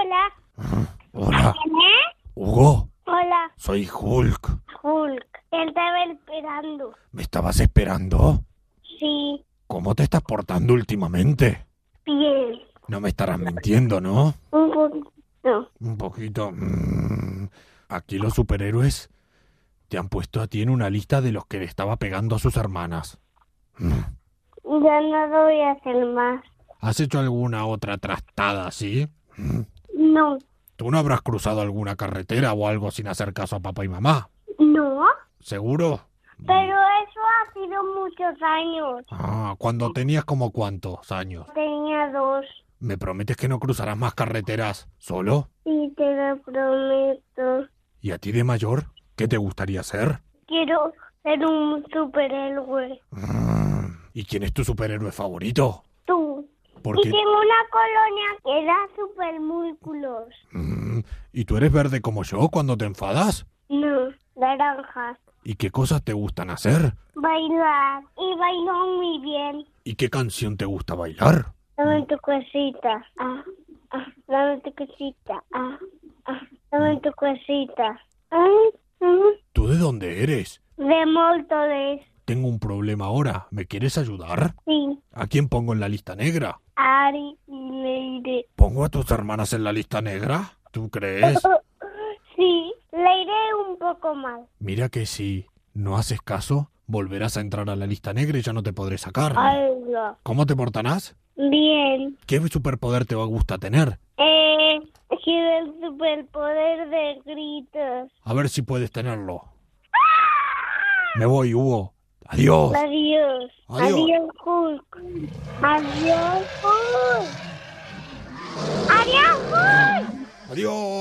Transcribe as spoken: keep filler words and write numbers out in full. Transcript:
Hola. Hola. ¿Quién es? Hugo, Hola. soy Hulk. Hulk. Él estaba esperando. ¿Me estabas esperando? Sí. ¿Cómo te estás portando últimamente? Bien. No me estarás mintiendo, ¿no? Un poquito. Un poquito. Mm. Aquí los superhéroes te han puesto a ti en una lista de los que le estaba pegando a sus hermanas. Mm. Ya no lo voy a hacer más. ¿Has hecho alguna otra trastada así? Mm. No. ¿Tú no habrás cruzado alguna carretera o algo sin hacer caso a papá y mamá? No. ¿Seguro? Pero eso ha sido muchos años. Ah, ¿cuando tenías como cuántos años? Tenía dos. ¿Me prometes que no cruzarás más carreteras solo? Y te lo prometo. ¿Y a ti de mayor? ¿Qué te gustaría ser? Quiero ser un superhéroe. Mm. ¿Y quién es tu superhéroe favorito? Tú. Porque... Y tengo una colonia que da super músculos. Mm. ¿Y tú eres verde como yo cuando te enfadas? No, naranjas. ¿Y qué cosas te gustan hacer? Bailar. Y bailo muy bien. ¿Y qué canción te gusta bailar? Dame tu cosita. Ah, ah, dame tu cosita. Ah, ah, dame tu cosita. Ah, ah. ¿Tú de dónde eres? De Moltodes. Tengo un problema ahora. ¿Me quieres ayudar? Sí. ¿A quién pongo en la lista negra? Ari y Leire. ¿Pongo a tus hermanas en la lista negra? ¿Tú crees? Sí, le iré un poco mal. Mira que si no haces caso, volverás a entrar a la lista negra y ya no te podré sacar. Algo. ¿Cómo te portarás? Bien. ¿Qué superpoder te gusta tener? Eh, quiero el superpoder de gritos. A ver si puedes tenerlo. Me voy, Hugo. Adiós. Adiós. Adiós. Adiós, Hulk. Adiós, Hulk. Adiós, Hulk. Adiós.